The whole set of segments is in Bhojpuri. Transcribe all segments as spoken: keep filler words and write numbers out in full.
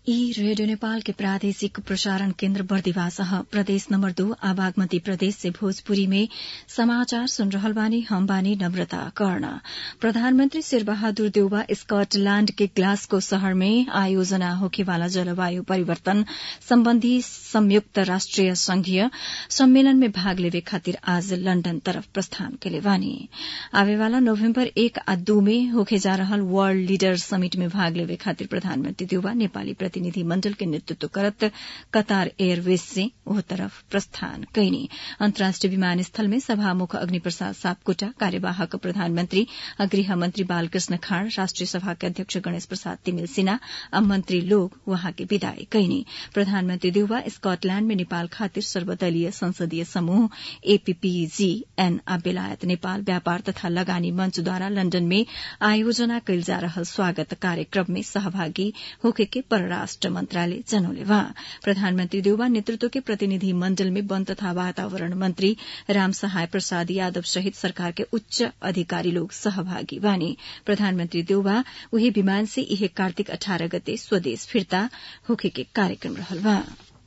ई रेडियो नेपाल के प्रादेशिक प्रसारण केन्द्र बर्दिवासह प्रदेश नंबर दो आ बागमती प्रदेश से भोजपुरी में समाचार सुन रहल बानी। हम बानी नम्रता कर्ण। प्रधानमंत्री शेरबहादुर देउवा स्कॉटलैंड के ग्लासगो शहर में आयोजना होखेवाला जलवायु परिवर्तन सम्बन्धी संयुक्त राष्ट्रिय संघीय सम्मेलन में भाग लेवे खातिर आज लंडन तरफ प्रस्थान केले बानी। आवेवाला नोभेम्बर एक आ दू में होखे जा रहल वर्ल्ड लीडर समिट में भाग लेवे खातिर प्रधानमंत्री देउवा नेपाली प्रतिनिधि मण्डल के नेतृत्व करत कतार एयरवेज से ओह तरफ प्रस्थान कैनी। अन्तर्राष्ट्रिय विमानस्थल में सभामुख अग्निप्रसाद सापकोटा, कार्यवाहक प्रधानमंत्री गृह मंत्री बालकृष्ण खाड़, राष्ट्रिय सभा के अध्यक्ष गणेश प्रसाद तिमिल सिन्हा आ मंत्री लोग वहाँ के विदाई कैनी। प्रधानमंत्री देउवा स्कॉटलैंड में नेपाल खातिर सर्वदलीय संसदीय समूह एपीपीजीएन आ बेलायत नेपाल व्यापार तथा लगानी मंचद्वारा लंडन में आयोजना कैल जा रहल स्वागत कार्यक्रम में सहभागी होखे के परराष्ट्र मंत्रालय जनौले बा। प्रधानमंत्री देउवा नेतृत्व के प्रतिनिधि मण्डल में वन तथा वातावरण मंत्री रामसहाय प्रसाद यादव सहित सरकार के उच्च अधिकारी लोग सहभागी बानी। प्रधानमंत्री देउवा उही विमान से इहे कार्तिक अठारह गते स्वदेश फिर्ता होखे के कार्यक्रम रहल बा।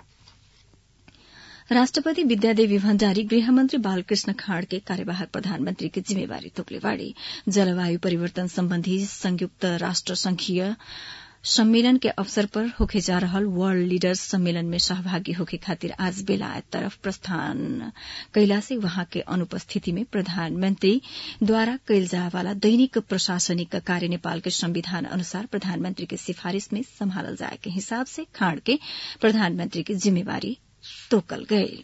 राष्ट्रपति विद्यादेवी भण्डारी गृहमन्त्री बालकृष्ण खाड़ के कार्यवाहक प्रधानमंत्री की जिम्मेवारी तोकले बाड़ी। जलवायु परिवर्तन सम्बन्धी संयुक्त राष्ट्र संघीय सम्मेलन के अवसर पर होखे जा रहल वर्ल्ड लीडर्स सम्मेलन में सहभागी होखे खातिर आज बेलायत तरफ प्रस्थान कैला से वहां के अनुपस्थिति में प्रधानमंत्री द्वारा कैल जावाला दैनिक प्रशासनिक कार्य नेपाल के संविधान अनुसार प्रधानमंत्री के सिफारिश में संभालल जाए के हिसाब से खाड़ के प्रधानमंत्री की जिम्मेवारी तोकल गई।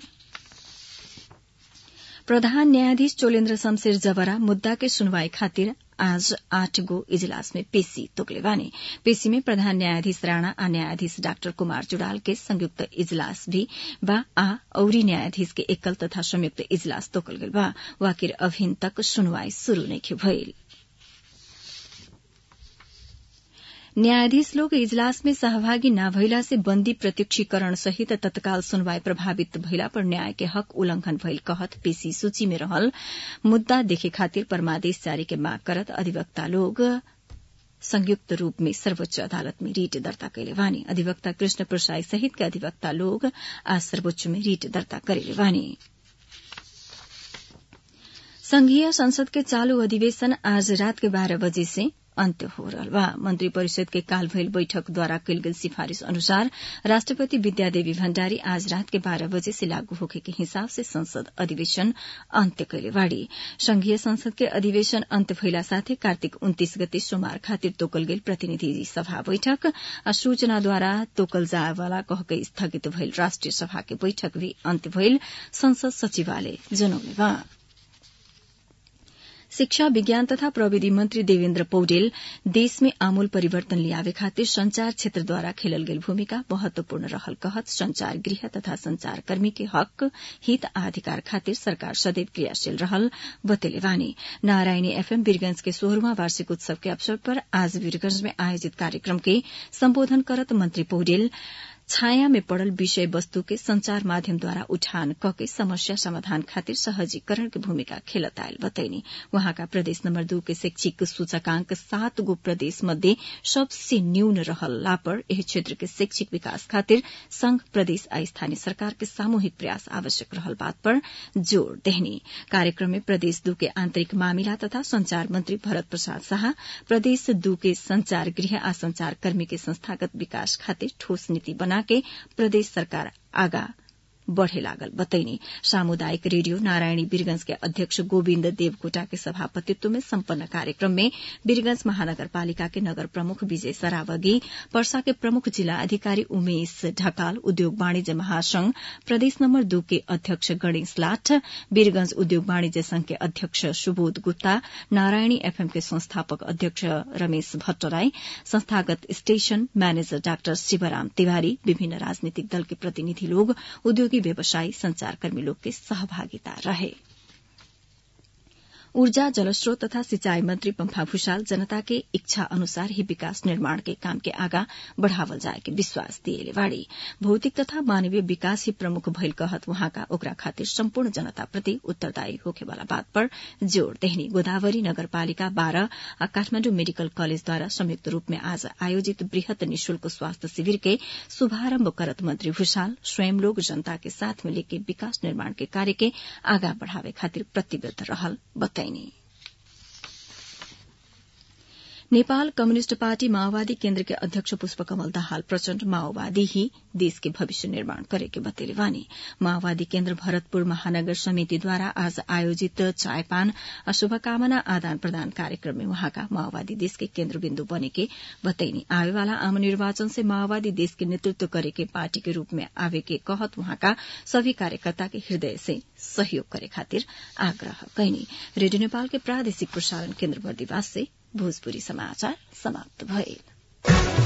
प्रधान न्यायाधीश चोलेन्द्र शमशेर जबरा मुद्दा के सुनवाई खातिर आज आठ गो इजलास में पेशी तोकले बानी। पेशी में प्रधान न्यायाधीश राणा आ न्यायाधीश डाक्टर कुमार जुडाल के संयुक्त इजलास भी बा आ औरी न्यायाधीश के एकल तथा संयुक्त इजलास तोकल गइल बा। वाकिर अभिन तक सुनवाई शुरू नइखे भइल। न्यायाधीश लोग इजलास में सहभागी न भइला से बंदी प्रत्यक्षीकरण सहित तत्काल सुनवाई प्रभावित भइला पर न्याय के हक उल्लंघन भइल कहत पेशी सूची में रहल मुद्दा देखे खातिर परमादेश जारी के माग करत अधिवक्ता लोग संयुक्त रूप में सर्वोच्च अदालत में रीट दर्ता कैले बानी। अधिवक्ता कृष्ण प्रसाई सहित के अधिवक्ता लोग आज सर्वोच्च में रीट दर्ता करेले बानी। संघीय संसद के चालू अधिवेशन आज रात के बारह बजे से अन्त्य हो रहल बा। मंत्री परिषद के काल भइल बैठक द्वारा कैल गेल सिफारिश अनुसार राष्ट्रपति विद्यादेवी भण्डारी आज रात के बारह बजे से लागू होखे के हिसाब से संसद अधिवेशन अन्त्य कैले बाड़ी। संघीय संसद के अधिवेशन अन्त्य भइला साथै कार्तिक उन्तीस गते सोमवार खातिर तोकल गेल प्रतिनिधि सभा बैठक आ सूचना द्वारा तोकल जाएवाला कहके स्थगित भइल राष्ट्रिय सभा के बैठक भी अन्त्य भइल संसद सचिवालय जनौले बा। शिक्षा विज्ञान तथा प्रविधि मंत्री देवेन्द्र पौडेल देश में आमूल परिवर्तन ल्यावे खातिर संचार क्षेत्रद्वारा खेलल गेल भूमिका महत्वपूर्ण रहल कहत संचार गृह तथा संचारकर्मी के हक हित आ अधिकार खातिर सरकार सदैव क्रियाशील रहल बतेले बानी। नारायणी एफएम वीरगंज के सोह्रवां वार्षिक उत्सव के अवसर पर आज वीरगंज में आयोजित कार्यक्रम के संबोधन करत मंत्री पौडेल छाया में पड़ल विषय वस्तु के संचार माध्यम द्वारा उठान कके समस्या समाधान खातिर सहजीकरण की भूमिका खेलत आयल बतैनी। वहाँका प्रदेश नंबर दू के शैक्षिक सूचकांक सात गो प्रदेश मध्ये सबसे न्यून रहला पर एह क्षेत्र के शैक्षिक विकास खातिर संघ प्रदेश आ स्थानीय सरकार के सामूहिक प्रयास आवश्यक रहल बात पर जोड़ देहनी। कार्यक्रम में प्रदेश दू के आंतरिक मामिला तथा संचार मंत्री भरत प्रसाद शाह, प्रदेश दू के संचार गृह आ संचारकर्मी के संस्थागत विकास खातिर ठोस नीति बना के प्रदेश सरकार आगा बढ़े लागल बतैनी। सामुदायिक रेडियो नारायणी वीरगंज के अध्यक्ष गोविन्द देवकोटा के सभापतित्व में सम्पन्न कार्यक्रम में वीरगंज महानगरपालिका के नगर प्रमुख विजय सरावगी, पर्सा के प्रमुख जिला अधिकारी उमेश ढकाल, उद्योग वाणिज्य महासंघ प्रदेश नंबर दू के अध्यक्ष गणेश लाठ, वीरगंज उद्योग वाणिज्य संघ के अध्यक्ष सुबोध गुप्ता, नारायणी एफएम के संस्थापक अध्यक्ष रमेश भट्टराई, संस्थागत station manager doctor Shivram Tiwari, विभिन्न राजनीतिक दल के प्रतिनिधि लोग, उद्योग व्यवसायी, संचारकर्मी लोग के सहभागिता रहे। ऊर्जा जलस्रोत तथा सिंचाई मंत्री पम्फा भूषाल जनता के इच्छा अनुसार ही विकास निर्माण के काम के आगा बढ़ावल जाए के विश्वास दिएले बाड़ी। भौतिक तथा मानवीय विकास ही प्रमुख भइल कहत वहाँका ओकरा खातिर सम्पूर्ण जनता प्रति उत्तरदायी होखे वाला बात पर जोड़ देहनी। गोदावरी नगरपालिका बाह्र आ काठमाण्डु मेडिकल कलेजद्वारा संयुक्त रूप में आज आयोजित वृहत निशुल्क स्वास्थ्य शिविर के शुभारम्भ करत मंत्री भूषाल स्वयं लोग जनता के साथ में लेके विकास निर्माण के कार्य के आगा बढ़ावे खातिर प्रतिबद्ध रहल बताइनी। नेपाल कम्युनिष्ट पार्टी माओवादी केन्द्र के अध्यक्ष पुष्पकमल दाहाल प्रचण्ड माओवादी ही देश के भविष्य निर्माण करेके बतेले वानी। माओवादी केन्द्र भरतपुर महानगर समितिद्वारा आज आयोजित चायपान और शुभकामना आदान प्रदान कार्यक्रम में वहाँका माओवादी देश के केन्द्रबिन्दु बनेके बताइनी। आवेवाला आम निर्वाचन से माओवादी देश के नेतृत्व करेके पार्टी के रूप में आवे के कहत वहाँका सभी कार्यकर्ता के हृदय से सहयोग करे खातिर आग्रह कैनी। रेडियो नेपाल के प्रादेशिक प्रसारण केन्द्र बर्दिवास से भोजपुरी समाचार समाप्त भइल।